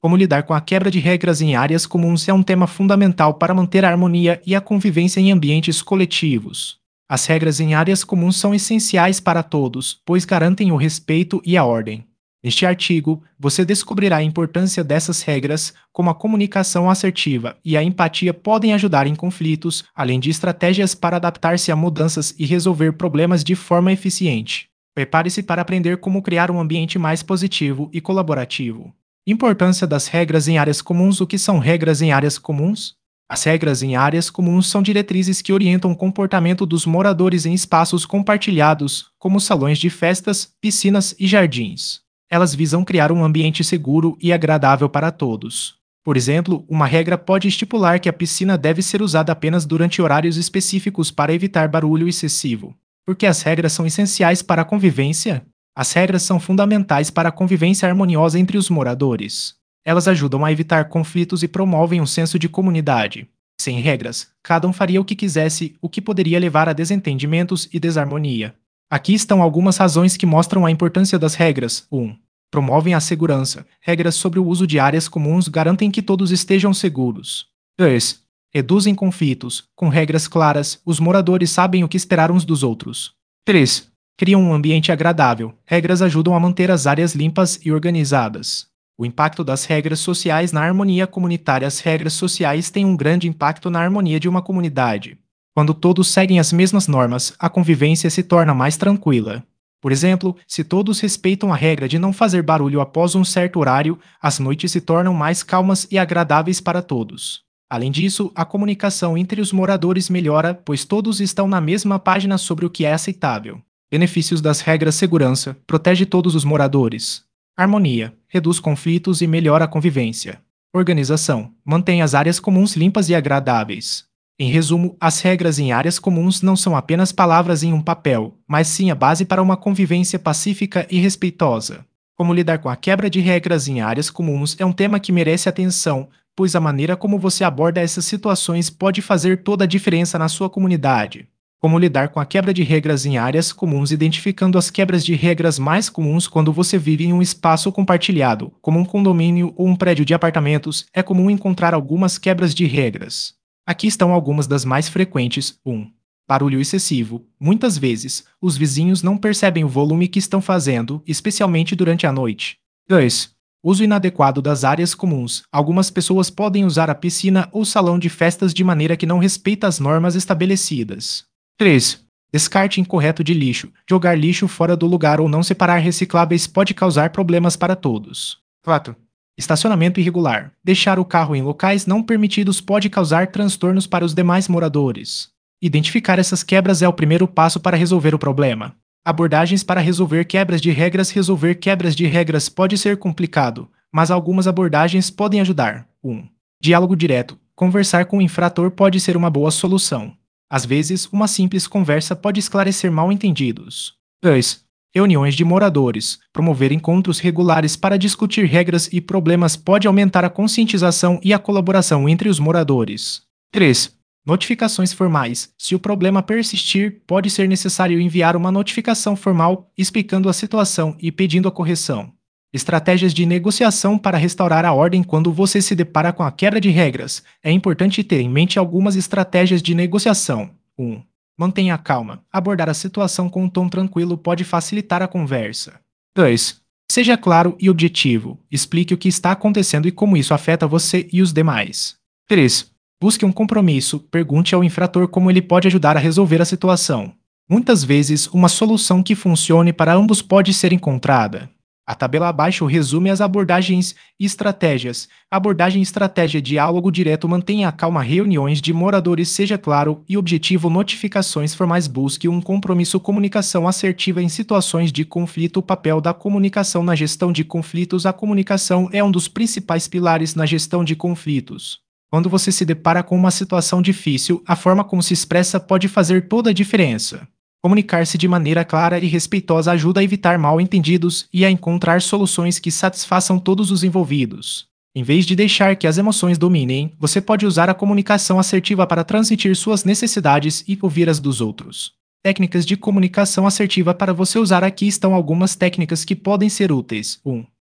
Como lidar com a quebra de regras em áreas comuns é um tema fundamental para manter a harmonia e a convivência em ambientes coletivos. As regras em áreas comuns são essenciais para todos, pois garantem o respeito e a ordem. Neste artigo, você descobrirá a importância dessas regras, como a comunicação assertiva e a empatia podem ajudar em conflitos, além de estratégias para adaptar-se a mudanças e resolver problemas de forma eficiente. Prepare-se para aprender como criar um ambiente mais positivo e colaborativo. Importância das regras em áreas comuns. O que são regras em áreas comuns? As regras em áreas comuns são diretrizes que orientam o comportamento dos moradores em espaços compartilhados, como salões de festas, piscinas e jardins. Elas visam criar um ambiente seguro e agradável para todos. Por exemplo, uma regra pode estipular que a piscina deve ser usada apenas durante horários específicos para evitar barulho excessivo. Por que as regras são essenciais para a convivência? As regras são fundamentais para a convivência harmoniosa entre os moradores. Elas ajudam a evitar conflitos e promovem um senso de comunidade. Sem regras, cada um faria o que quisesse, o que poderia levar a desentendimentos e desarmonia. Aqui estão algumas razões que mostram a importância das regras. 1. Promovem a segurança. Regras sobre o uso de áreas comuns garantem que todos estejam seguros. 2. Reduzem conflitos. Com regras claras, os moradores sabem o que esperar uns dos outros. 3. Criam um ambiente agradável. Regras ajudam a manter as áreas limpas e organizadas. O impacto das regras sociais na harmonia comunitária. As regras sociais têm um grande impacto na harmonia de uma comunidade. Quando todos seguem as mesmas normas, a convivência se torna mais tranquila. Por exemplo, se todos respeitam a regra de não fazer barulho após um certo horário, as noites se tornam mais calmas e agradáveis para todos. Além disso, a comunicação entre os moradores melhora, pois todos estão na mesma página sobre o que é aceitável. Benefícios das regras. Segurança. Protege todos os moradores. Harmonia. Reduz conflitos e melhora a convivência. Organização. Mantém as áreas comuns limpas e agradáveis. Em resumo, as regras em áreas comuns não são apenas palavras em um papel, mas sim a base para uma convivência pacífica e respeitosa. Como lidar com a quebra de regras em áreas comuns é um tema que merece atenção, pois a maneira como você aborda essas situações pode fazer toda a diferença na sua comunidade. Como lidar com a quebra de regras em áreas comuns. Identificando as quebras de regras mais comuns. Quando você vive em um espaço compartilhado, como um condomínio ou um prédio de apartamentos, é comum encontrar algumas quebras de regras. Aqui estão algumas das mais frequentes. 1. Barulho excessivo. Muitas vezes, os vizinhos não percebem o volume que estão fazendo, especialmente durante a noite. 2. Uso inadequado das áreas comuns. Algumas pessoas podem usar a piscina ou salão de festas de maneira que não respeita as normas estabelecidas. 3. Descarte incorreto de lixo. Jogar lixo fora do lugar ou não separar recicláveis pode causar problemas para todos. 4. Estacionamento irregular. Deixar o carro em locais não permitidos pode causar transtornos para os demais moradores. Identificar essas quebras é o primeiro passo para resolver o problema. Abordagens para resolver quebras de regras. Resolver quebras de regras pode ser complicado, mas algumas abordagens podem ajudar. 1. Diálogo direto. Conversar com o infrator pode ser uma boa solução. Às vezes, uma simples conversa pode esclarecer mal-entendidos. 2. Reuniões de moradores. Promover encontros regulares para discutir regras e problemas pode aumentar a conscientização e a colaboração entre os moradores. 3. Notificações formais. Se o problema persistir, pode ser necessário enviar uma notificação formal explicando a situação e pedindo a correção. Estratégias de negociação para restaurar a ordem. Quando você se depara com a quebra de regras, é importante ter em mente algumas estratégias de negociação. 1. Mantenha a calma. Abordar a situação com um tom tranquilo pode facilitar a conversa. 2. Seja claro e objetivo. Explique o que está acontecendo e como isso afeta você e os demais. 3. Busque um compromisso. Pergunte ao infrator como ele pode ajudar a resolver a situação. Muitas vezes, uma solução que funcione para ambos pode ser encontrada. A tabela abaixo resume as abordagens e estratégias. Abordagem estratégia. Diálogo direto. Mantenha a calma. Reuniões de moradores. Seja claro e objetivo. Notificações formais. Busque um compromisso. Comunicação assertiva em situações de conflito. O papel da comunicação na gestão de conflitos. A comunicação é um dos principais pilares na gestão de conflitos. Quando você se depara com uma situação difícil, a forma como se expressa pode fazer toda a diferença. Comunicar-se de maneira clara e respeitosa ajuda a evitar mal-entendidos e a encontrar soluções que satisfaçam todos os envolvidos. Em vez de deixar que as emoções dominem, você pode usar a comunicação assertiva para transmitir suas necessidades e ouvir as dos outros. Técnicas de comunicação assertiva para você usar. Aqui estão algumas técnicas que podem ser úteis. 1.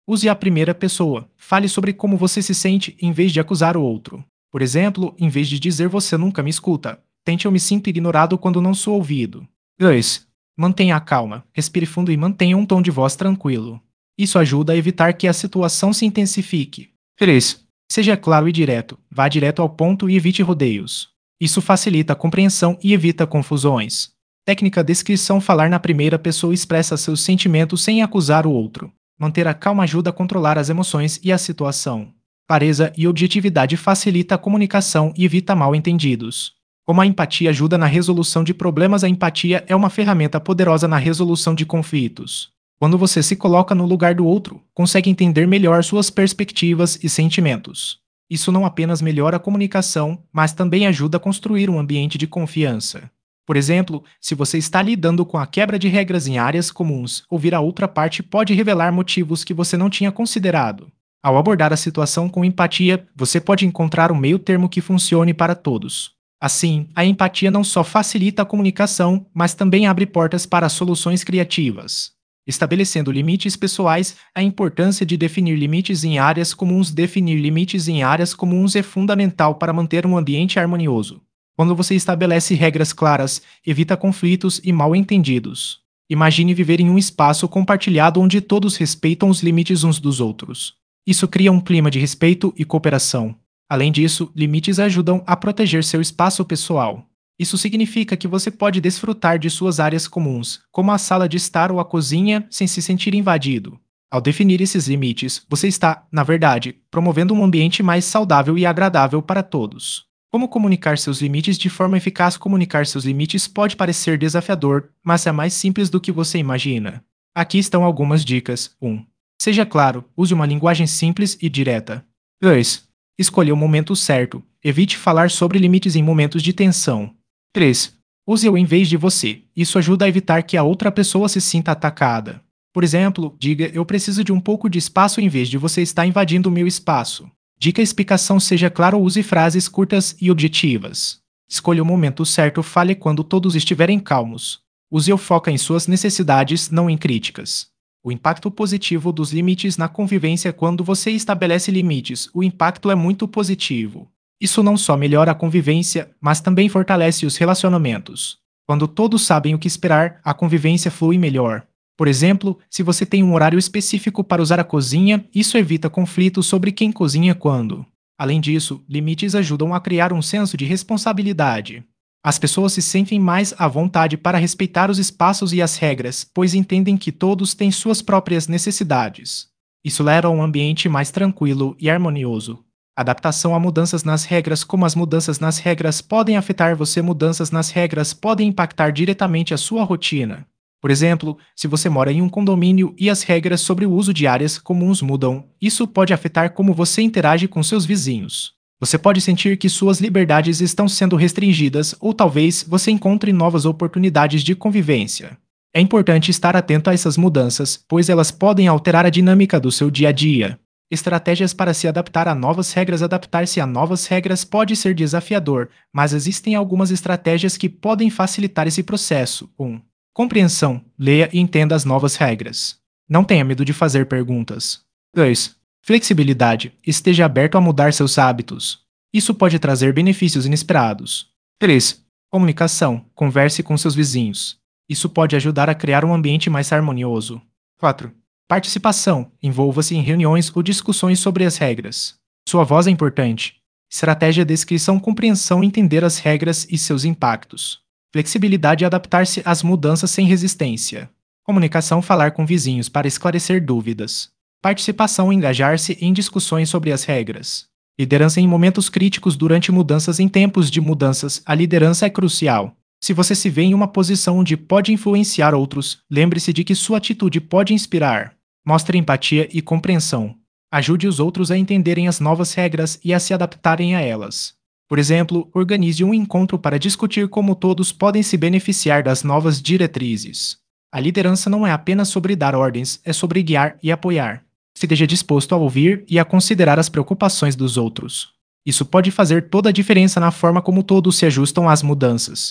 Use a primeira pessoa. Fale sobre como você se sente em vez de acusar o outro. Por exemplo, em vez de dizer você nunca me escuta, tente eu me sinto ignorado quando não sou ouvido. 2. Mantenha a calma. Respire fundo e mantenha um tom de voz tranquilo. Isso ajuda a evitar que a situação se intensifique. 3. Seja claro e direto. Vá direto ao ponto e evite rodeios. Isso facilita a compreensão e evita confusões. Técnica descrição: falar na primeira pessoa expressa seus sentimentos sem acusar o outro. Manter a calma ajuda a controlar as emoções e a situação. Clareza e objetividade facilita a comunicação e evita mal-entendidos. Como a empatia ajuda na resolução de problemas, a empatia é uma ferramenta poderosa na resolução de conflitos. Quando você se coloca no lugar do outro, consegue entender melhor suas perspectivas e sentimentos. Isso não apenas melhora a comunicação, mas também ajuda a construir um ambiente de confiança. Por exemplo, se você está lidando com a quebra de regras em áreas comuns, ouvir a outra parte pode revelar motivos que você não tinha considerado. Ao abordar a situação com empatia, você pode encontrar um meio-termo que funcione para todos. Assim, a empatia não só facilita a comunicação, mas também abre portas para soluções criativas. Estabelecendo limites pessoais, a importância de definir limites em áreas comuns. Definir limites em áreas comuns é fundamental para manter um ambiente harmonioso. Quando você estabelece regras claras, evita conflitos e mal-entendidos. Imagine viver em um espaço compartilhado onde todos respeitam os limites uns dos outros. Isso cria um clima de respeito e cooperação. Além disso, limites ajudam a proteger seu espaço pessoal. Isso significa que você pode desfrutar de suas áreas comuns, como a sala de estar ou a cozinha, sem se sentir invadido. Ao definir esses limites, você está, na verdade, promovendo um ambiente mais saudável e agradável para todos. Como comunicar seus limites de forma eficaz? Comunicar seus limites pode parecer desafiador, mas é mais simples do que você imagina. Aqui estão algumas dicas. 1. Seja claro, use uma linguagem simples e direta. 2. Escolha o momento certo. Evite falar sobre limites em momentos de tensão. 3. Use eu em vez de você. Isso ajuda a evitar que a outra pessoa se sinta atacada. Por exemplo, diga: eu preciso de um pouco de espaço em vez de você estar invadindo o meu espaço. Dica: explicação: seja claro, use frases curtas e objetivas. Escolha o momento certo, fale quando todos estiverem calmos. Use eu foca em suas necessidades, não em críticas. O impacto positivo dos limites na convivência. Quando você estabelece limites, o impacto é muito positivo. Isso não só melhora a convivência, mas também fortalece os relacionamentos. Quando todos sabem o que esperar, a convivência flui melhor. Por exemplo, se você tem um horário específico para usar a cozinha, isso evita conflitos sobre quem cozinha quando. Além disso, limites ajudam a criar um senso de responsabilidade. As pessoas se sentem mais à vontade para respeitar os espaços e as regras, pois entendem que todos têm suas próprias necessidades. Isso leva a um ambiente mais tranquilo e harmonioso. Adaptação a mudanças nas regras. Como as mudanças nas regras podem afetar você? Mudanças nas regras podem impactar diretamente a sua rotina. Por exemplo, se você mora em um condomínio e as regras sobre o uso de áreas comuns mudam, isso pode afetar como você interage com seus vizinhos. Você pode sentir que suas liberdades estão sendo restringidas, ou talvez você encontre novas oportunidades de convivência. É importante estar atento a essas mudanças, pois elas podem alterar a dinâmica do seu dia a dia. Estratégias para se adaptar a novas regras. Adaptar-se a novas regras pode ser desafiador, mas existem algumas estratégias que podem facilitar esse processo. 1. Compreensão. Leia e entenda as novas regras. Não tenha medo de fazer perguntas. 2. Flexibilidade. Esteja aberto a mudar seus hábitos. Isso pode trazer benefícios inesperados. 3. Comunicação. Converse com seus vizinhos. Isso pode ajudar a criar um ambiente mais harmonioso. 4. Participação. Envolva-se em reuniões ou discussões sobre as regras. Sua voz é importante. Estratégia: descrição, compreensão, entender as regras e seus impactos. Flexibilidade: adaptar-se às mudanças sem resistência. Comunicação: falar com vizinhos para esclarecer dúvidas. Participação: engajar-se em discussões sobre as regras. Liderança em momentos críticos. Durante mudanças. Em tempos de mudanças, a liderança é crucial. Se você se vê em uma posição onde pode influenciar outros, lembre-se de que sua atitude pode inspirar. Mostre empatia e compreensão. Ajude os outros a entenderem as novas regras e a se adaptarem a elas. Por exemplo, organize um encontro para discutir como todos podem se beneficiar das novas diretrizes. A liderança não é apenas sobre dar ordens, é sobre guiar e apoiar. Esteja disposto a ouvir e a considerar as preocupações dos outros. Isso pode fazer toda a diferença na forma como todos se ajustam às mudanças.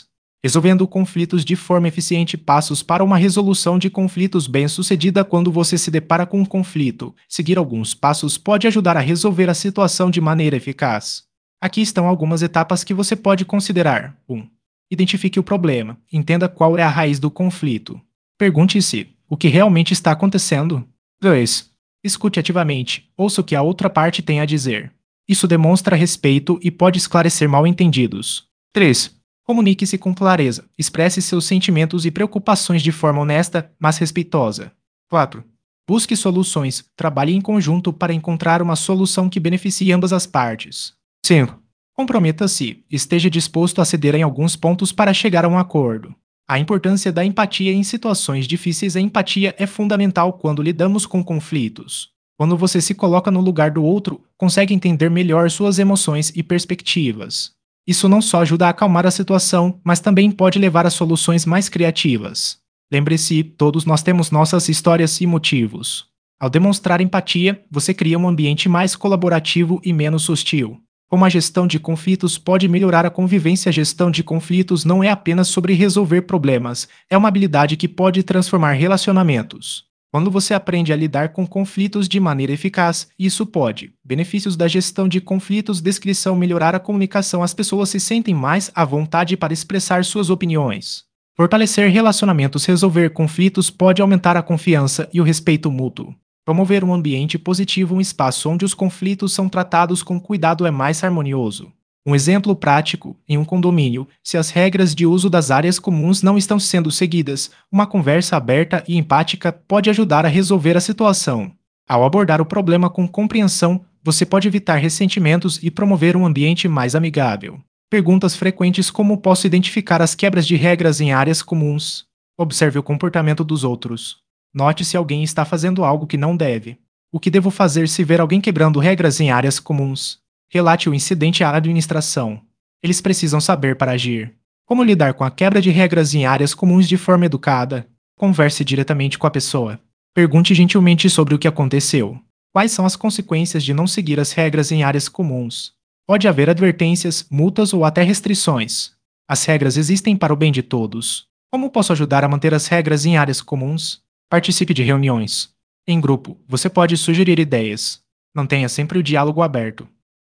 Resolvendo conflitos de forma eficiente. Passos para uma resolução de conflitos bem-sucedida. Quando você se depara com um conflito, seguir alguns passos pode ajudar a resolver a situação de maneira eficaz. Aqui estão algumas etapas que você pode considerar. 1. Identifique o problema. Entenda qual é a raiz do conflito. Pergunte-se: o que realmente está acontecendo? 2. Escute ativamente. Ouça o que a outra parte tem a dizer. Isso demonstra respeito e pode esclarecer mal-entendidos. 3. Comunique-se com clareza. Expresse seus sentimentos e preocupações de forma honesta, mas respeitosa. 4. Busque soluções. Trabalhe em conjunto para encontrar uma solução que beneficie ambas as partes. 5. Comprometa-se. Esteja disposto a ceder em alguns pontos para chegar a um acordo. A importância da empatia em situações difíceis. A empatia é fundamental quando lidamos com conflitos. Quando você se coloca no lugar do outro, consegue entender melhor suas emoções e perspectivas. Isso não só ajuda a acalmar a situação, mas também pode levar a soluções mais criativas. Lembre-se, todos nós temos nossas histórias e motivos. Ao demonstrar empatia, você cria um ambiente mais colaborativo e menos hostil. Como a gestão de conflitos pode melhorar a convivência? A gestão de conflitos não é apenas sobre resolver problemas, é uma habilidade que pode transformar relacionamentos. Quando você aprende a lidar com conflitos de maneira eficaz, isso pode. Benefícios da gestão de conflitos. Descrição: melhorar a comunicação. As pessoas se sentem mais à vontade para expressar suas opiniões. Fortalecer relacionamentos. Resolver conflitos pode aumentar a confiança e o respeito mútuo. Promover um ambiente positivo. Um espaço onde os conflitos são tratados com cuidado é mais harmonioso. Um exemplo prático: em um condomínio, se as regras de uso das áreas comuns não estão sendo seguidas, uma conversa aberta e empática pode ajudar a resolver a situação. Ao abordar o problema com compreensão, você pode evitar ressentimentos e promover um ambiente mais amigável. Perguntas frequentes: como posso identificar as quebras de regras em áreas comuns? Observe o comportamento dos outros. Note se alguém está fazendo algo que não deve. O que devo fazer se ver alguém quebrando regras em áreas comuns? Relate o incidente à administração. Eles precisam saber para agir. Como lidar com a quebra de regras em áreas comuns de forma educada? Converse diretamente com a pessoa. Pergunte gentilmente sobre o que aconteceu. Quais são as consequências de não seguir as regras em áreas comuns? Pode haver advertências, multas ou até restrições. As regras existem para o bem de todos. Como posso ajudar a manter as regras em áreas comuns? Participe de reuniões. Em grupo, você pode sugerir ideias. Mantenha sempre o diálogo aberto.